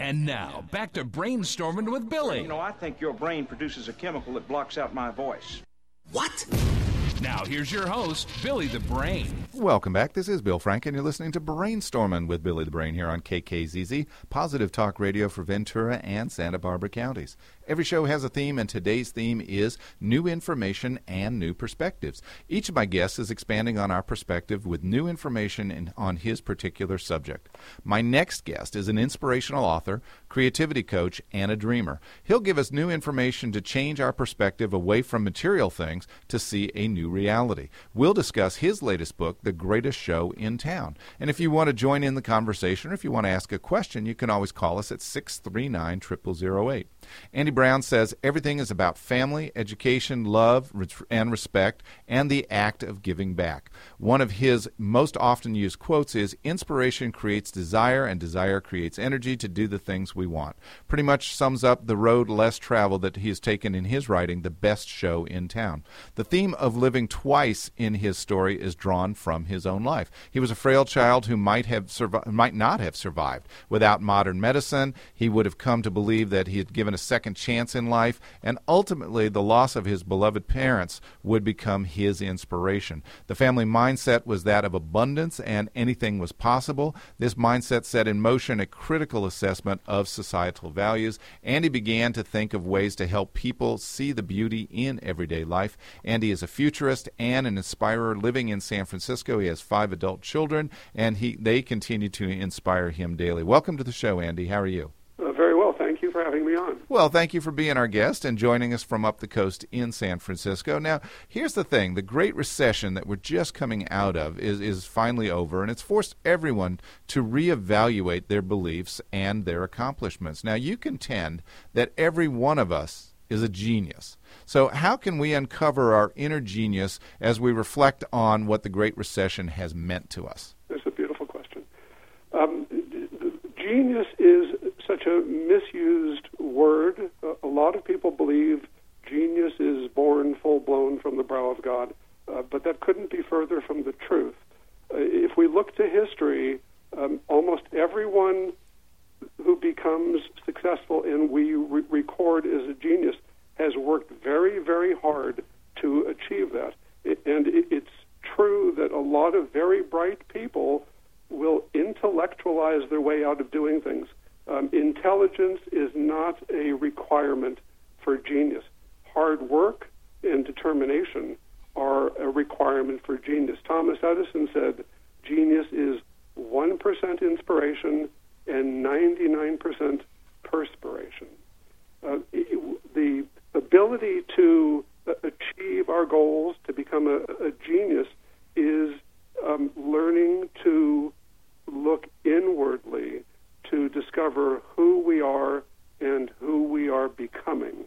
And now, back to Brainstorming with Billy. You know, I think your brain produces a chemical that blocks out my voice. What? Now, here's your host, Billy the Brain. Welcome back. This is Bill Frank, and you're listening to Brainstorming with Billy the Brain here on KKZZ, Positive Talk Radio for Ventura and Santa Barbara counties. Every show has a theme, and today's theme is new information and new perspectives. Each of my guests is expanding on our perspective with new information on his particular subject. My next guest is an inspirational author, creativity coach, and a dreamer. He'll give us new information to change our perspective away from material things to see a new reality. We'll discuss his latest book, The Greatest Show in Town. And if you want to join in the conversation or if you want to ask a question, you can always call us at 639-0008. Andy Brown says everything is about family, education, love, and respect, and the act of giving back. One of his most often used quotes is, "Inspiration creates desire, and desire creates energy to do the things we want." Pretty much sums up the road less traveled that he has taken in his writing, The Best Show in Town. The theme of living twice in his story is drawn from his own life. He was a frail child who might not have survived. Without modern medicine, he would have come to believe that he had given a second chance in life, and ultimately the loss of his beloved parents would become his inspiration. The family mindset was that of abundance, and anything was possible. This mindset set in motion a critical assessment of societal values, and he began to think of ways to help people see the beauty in everyday life. Andy is a futurist and an inspirer living in San Francisco. He has 5 adult children, and they continue to inspire him daily. Welcome to the show, Andy. How are you? Very well. Thank you for having me on. Well, thank you for being our guest and joining us from up the coast in San Francisco. Now, here's the thing. The Great Recession that we're just coming out of is finally over, and it's forced everyone to reevaluate their beliefs and their accomplishments. Now, you contend that every one of us is a genius. So how can we uncover our inner genius as we reflect on what the Great Recession has meant to us? That's a beautiful question. Genius is such a misused word. A lot of people believe genius is born full-blown from the brow of God, but that couldn't be further from the truth. If we look to history, almost everyone who becomes successful and we record as a genius has worked very, very hard to achieve that. And it's true that a lot of very bright people will intellectualize their way out of doing things. Intelligence is not a requirement for genius. Hard work and determination are a requirement for genius. Thomas Edison said genius is 1% inspiration and 99% perspiration. The ability to achieve our goals, to become a genius, is learning to look inwardly to discover who we are and who we are becoming.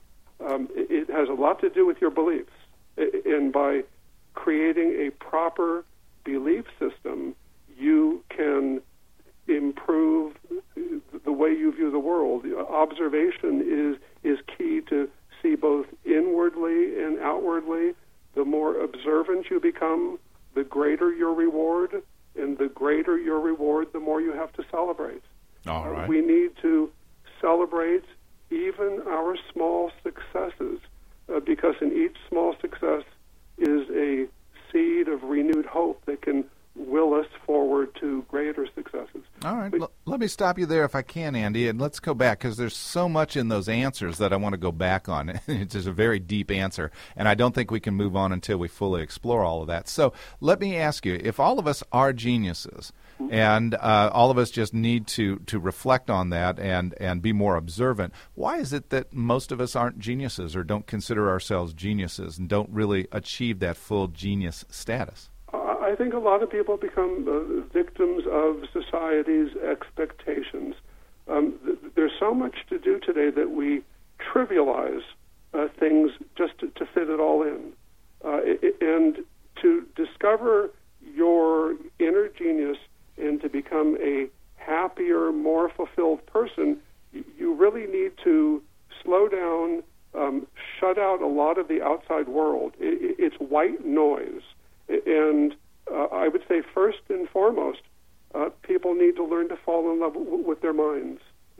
It has a lot to do with your beliefs. And by creating a proper belief system, you can improve the way you view the world. Observation is key to see both inwardly and outwardly. The more observant you become, the greater your reward, and the greater your reward, the more you have to celebrate. All right. We need to celebrate even our small successes, because in each small success is a seed of renewed hope that can will us forward to greater successes. All right. Let me stop you there if I can, Andy, and let's go back, because there's so much in those answers that I want to go back on. It's just a very deep answer, and I don't think we can move on until we fully explore all of that. So let me ask you, if all of us are geniuses, and all of us just need to reflect on that and be more observant, why is it that most of us aren't geniuses or don't consider ourselves geniuses and don't really achieve that full genius status? I think a lot of people become victims of society's expectations. There's so much to do today that we trivialize things just to fit it all in. And to discover your inner genius and to become a happier, more fulfilled person, you really need to slow down, shut out a lot of the outside world. It's white noise. And I would say first and foremost, people need to learn to fall in love with their minds.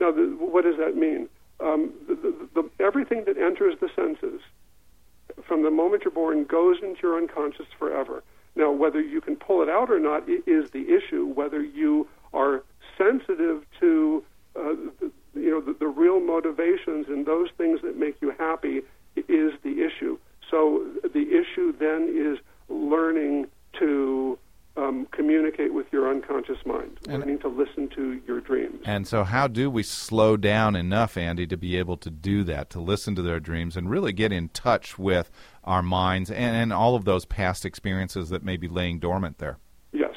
Now, what does that mean? Everything that enters the senses from the moment you're born goes into your unconscious forever. Now, whether you can pull it out or not is the issue. Whether you are sensitive to the real motivations and those things that make you happy is the issue. So the issue then is learning to communicate with your unconscious mind, learning to listen to your dreams. And so how do we slow down enough, Andy, to be able to do that, to listen to their dreams and really get in touch with our minds and all of those past experiences that may be laying dormant there? Yes.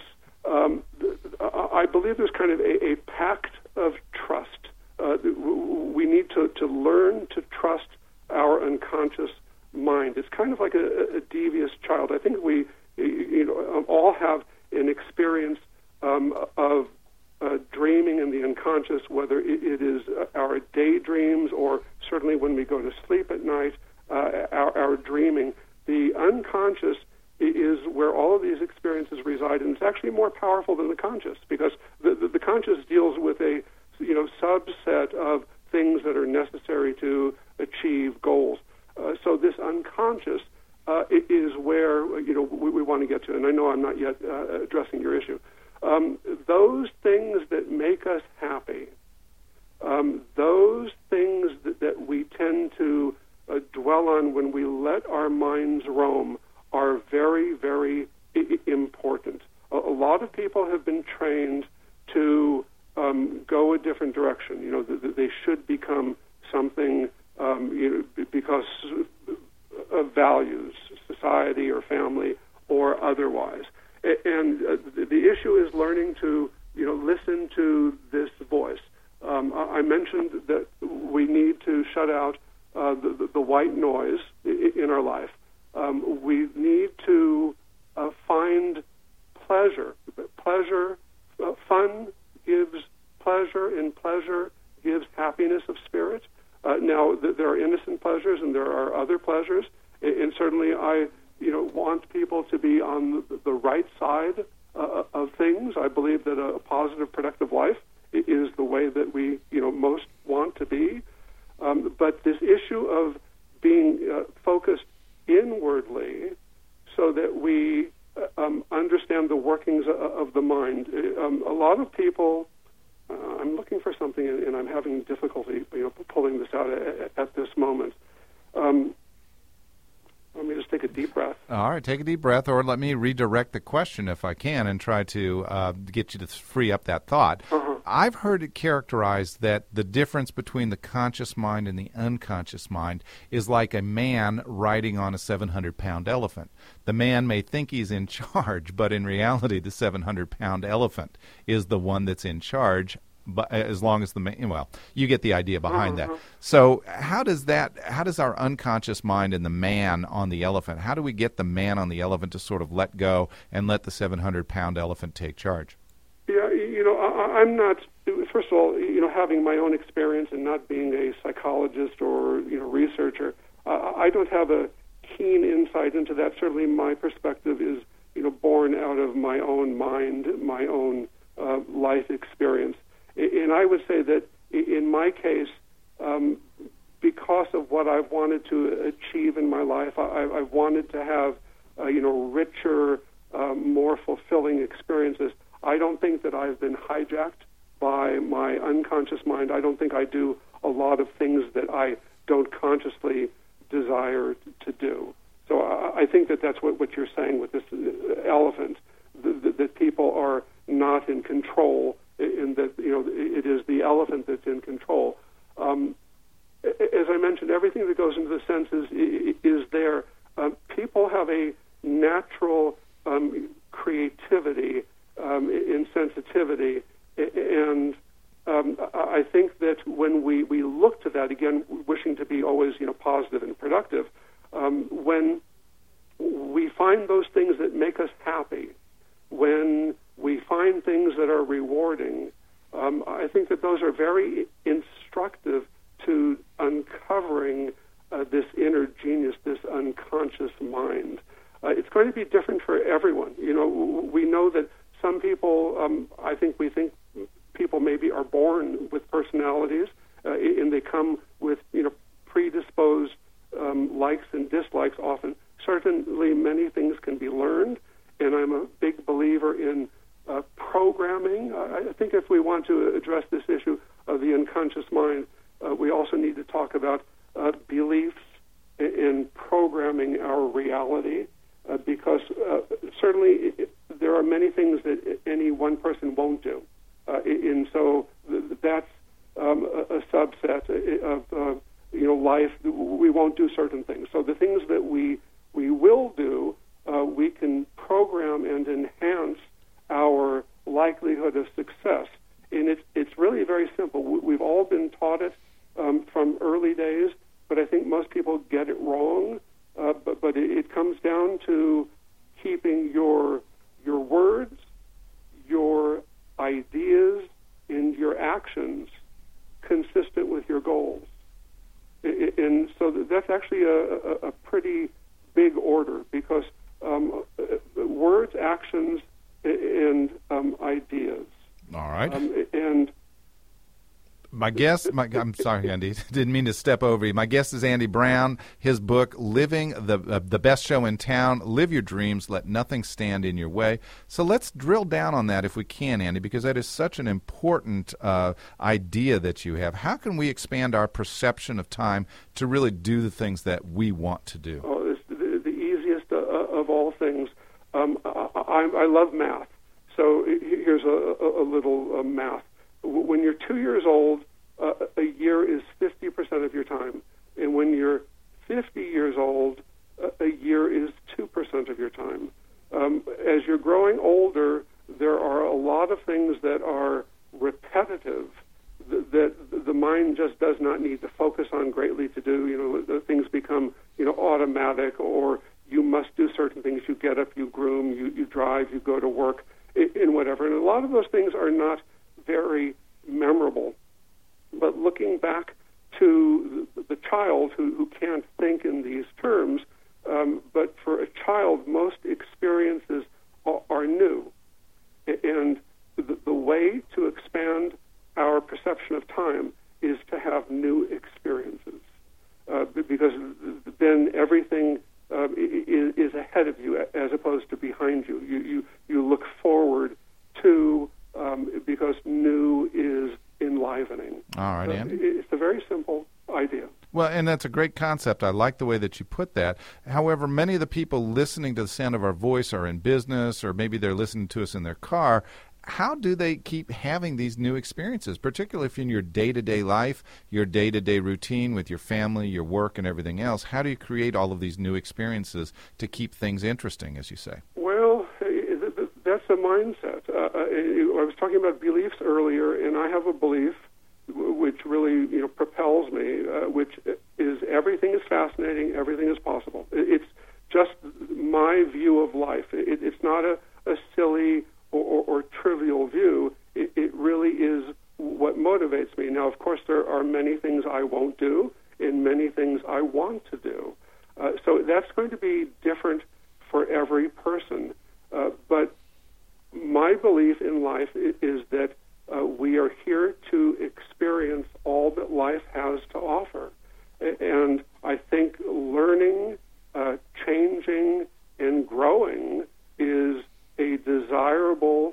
I believe there's kind of a pact of trust. We need to learn to trust our unconscious mind. It's kind of like a devious child. I think we all have an experience of dreaming in the unconscious, whether it is our daydreams or certainly when we go to sleep at night, our dreaming. The unconscious is where all of these experiences reside, and it's actually more powerful than the conscious, because the conscious deals with a subset of things that are necessary to achieve goals. So this unconscious is where we want to get to, and I know I'm not yet addressing your issue. Those things that make us happy, those things that we tend to dwell on when we let our minds roam, are very, very important. A lot of people have been trained to go a different direction. They should become something because of values, society or family or otherwise. And the issue is learning to listen to this voice. I mentioned that we need to shut out the white noise in our life. We need to find pleasure. Fun gives pleasure, and pleasure gives happiness of spirit. Now, there are innocent pleasures and there are other pleasures, and certainly I want people to be on the right side of things. I believe that a positive, productive life is the way that we most want to be. But this issue of being focused inwardly so that we understand the workings of the mind. A lot of people, I'm looking for something and I'm having difficulty pulling this out at this moment. Let me just take a deep breath. All right, take a deep breath, or let me redirect the question if I can and try to get you to free up that thought. Uh-huh. I've heard it characterized that the difference between the conscious mind and the unconscious mind is like a man riding on a 700-pound elephant. The man may think he's in charge, but in reality the 700-pound elephant is the one that's in charge. But as long as you get the idea behind that. So how does our unconscious mind and the man on the elephant, how do we get the man on the elephant to sort of let go and let the 700-pound elephant take charge? Yeah, I'm not, first of all, having my own experience and not being a psychologist or, researcher, I don't have a keen insight into that. Certainly my perspective is, born out of my own mind, my own life experience. And I would say that in my case, because of what I've wanted to achieve in my life, I've wanted to have, richer, more fulfilling experiences. I don't think that I've been hijacked by my unconscious mind. I don't think I do a lot of things that I don't consciously desire to do. So I think that that's what you're saying with this elephant, that people are not in control, and that it is the elephant that's in control. As I mentioned, everything that goes into the senses is there. People have a natural creativity and sensitivity, and I think that when we look to that, again, wishing to be always positive and productive, when we find those things that make us happy, when we find things that are rewarding, I think that those are very instructive to uncovering this inner genius, this unconscious mind. It's going to be different for everyone. We know that some people, we think people maybe are born with personalities and they come with predisposed likes and dislikes often. Certainly many things can be learned, and I'm a big believer in programming. I think if we want to address this issue of the unconscious mind, we also need to talk about beliefs in programming our reality, because certainly there are many things that any one person won't do. And so that's a subset of life. We won't do certain things. So the things that we will do, we can program and enhance our likelihood of success. And it's really very simple. We've all been taught it from early days, but I think most people get it wrong. But it comes down to keeping your words, your ideas, and your actions consistent with your goals. And so that's actually a pretty big order, because words, actions, and ideas. All right. And my guest, I'm sorry, Andy, didn't mean to step over you. My guest is Andy Brown. His book, Living the Best Show in Town, Live Your Dreams, Let Nothing Stand in Your Way. So let's drill down on that if we can, Andy, because that is such an important idea that you have. How can we expand our perception of time to really do the things that we want to do? Oh, it's the easiest of all things. I love math. So here's a little math. When you're 2 years old, a year is 50% of your time. And when you're 50 years old, a year is 2% of your time. As you're growing older, there are a lot of things that are repetitive that the mind just does not need to focus on greatly to do. Things become, automatic, or you must do certain things. You get up, you groom, you drive, you go to work, and whatever. And a lot of those things are not very memorable. But looking back to the child who can't think in these terms, but for a child, most experiences are new. And the way to expand our perception of time is to have new experiences, because then everything is ahead of you as opposed to behind you. You look forward to, because new is enlivening. All right, Andy. It's a very simple idea. Well, and that's a great concept. I like the way that you put that. However, many of the people listening to the sound of our voice are in business, or maybe they're listening to us in their car. How do they keep having these new experiences, particularly if in your day-to-day life, your day-to-day routine with your family, your work, and everything else? How do you create all of these new experiences to keep things interesting, as you say? Well, that's a mindset. I was talking about beliefs earlier, and I have a belief which really propels me, which is everything is fascinating, everything is possible. It's just my view of life. It's not a silly or trivial view. It really is what motivates me. Now, of course, there are many things I won't do and many things I want to do. So that's going to be different for every person. But my belief in life is that we are here to experience all that life has to offer. And I think learning, changing, and growing is a desirable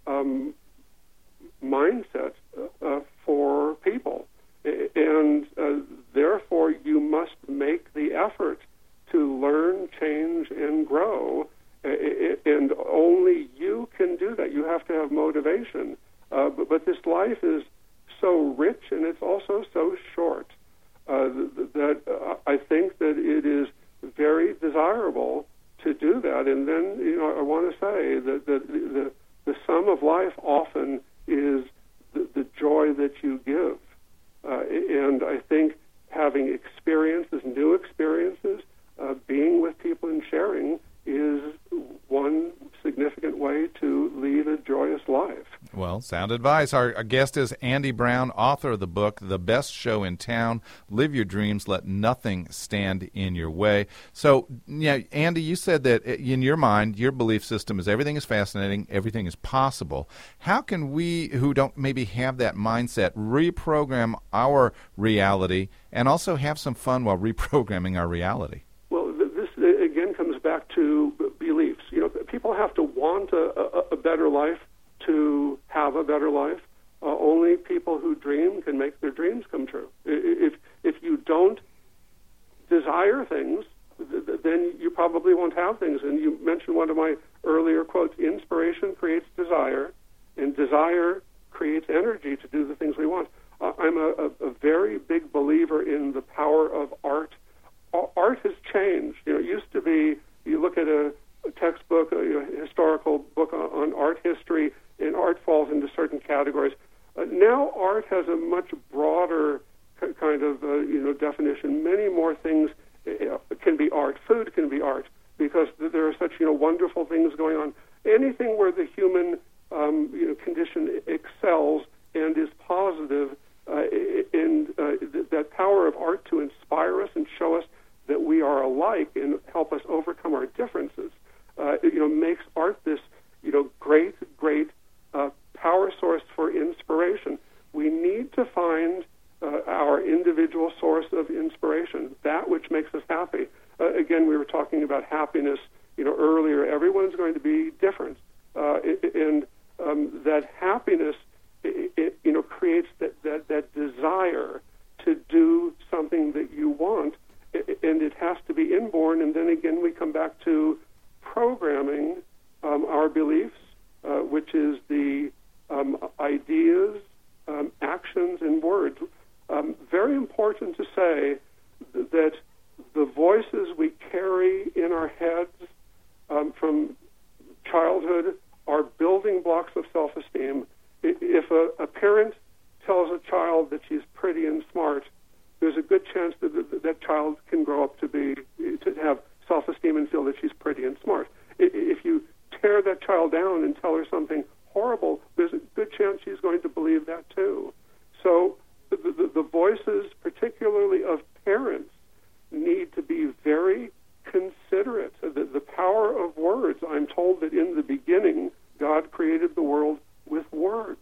mindset for people. And therefore, you must make the effort to learn, change, and grow. And only you can do that. You have to have motivation. But this life is so rich, and it's also so short, that I think that it is very desirable to do that. And then, I want to say that the sum of life often is the joy that you give. And I think having experiences, new experiences, being with people and sharing is one significant way to lead a joyous life. Well, Well, sound advice. Our guest is Andy Brown, author of the book, The Best Show in Town, Live Your Dreams, Let Nothing Stand in Your Way. So, yeah, Andy, you said that in your mind, your belief system is everything is fascinating, everything is possible. How can we, who don't maybe have that mindset, reprogram our reality and also have some fun while reprogramming our reality? Well, this, again, comes back to beliefs. You know, people have to want a better life to have a better life. Only people who dream can make their dreams come true. If you don't desire things, then you probably won't have things. And you mentioned one of my earlier quotes, inspiration creates desire, and desire creates energy to do the things we want. I'm a very big believer in the power of art. Art has changed. You know, it used to be, you look at a textbook, a historical book on art history, and art falls into certain categories. Now art has a much broader kind of definition. Many more things can be art. Food can be art because there are such wonderful things going on. Anything where the human condition excels and is positive, and that power of art to inspire us and show us that we are alike and help us overcome our differences, makes art this great power source for inspiration. We need to find our individual source of inspiration, that which makes us happy. Again, we were talking about happiness, earlier. Everyone's going to be different, and that happiness, creates that desire to do something that you want, and it has to be inborn. And then again, we come back to programming our beliefs, which is the ideas, actions, and words. Very important to say that the voices we carry in our heads from childhood are building blocks of self-esteem. If a parent tells a child that she's pretty and smart, there's a good chance that that child can grow up to have self-esteem and feel that she's pretty and smart. If you tear that child down and tell her something horrible, there's a good chance she's going to believe that too. So the voices, particularly of parents, need to be very considerate. The power of words. I'm told that in the beginning, God created the world with words.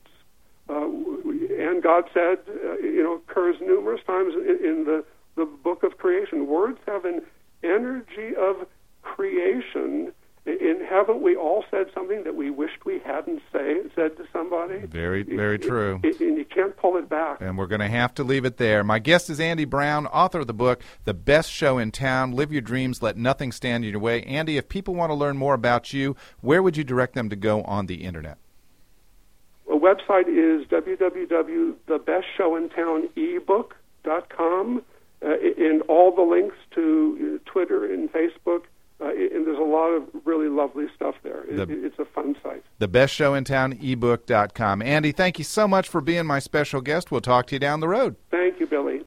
And God said, occurs numerous times in the book of creation. Words have an energy of creation. And haven't we all said something that we wished we hadn't said to somebody? Very, very true. And you can't pull it back. And we're going to have to leave it there. My guest is Andy Brown, author of the book, The Best Show in Town, Live Your Dreams, Let Nothing Stand in Your Way. Andy, if people want to learn more about you, where would you direct them to go on the Internet? The website is www.thebestshowintownebook.com, and all the links to Twitter and Facebook. And there's a lot of really lovely stuff there. It's a fun site. Thebestshowintownebook.com. Andy, thank you so much for being my special guest. We'll talk to you down the road. Thank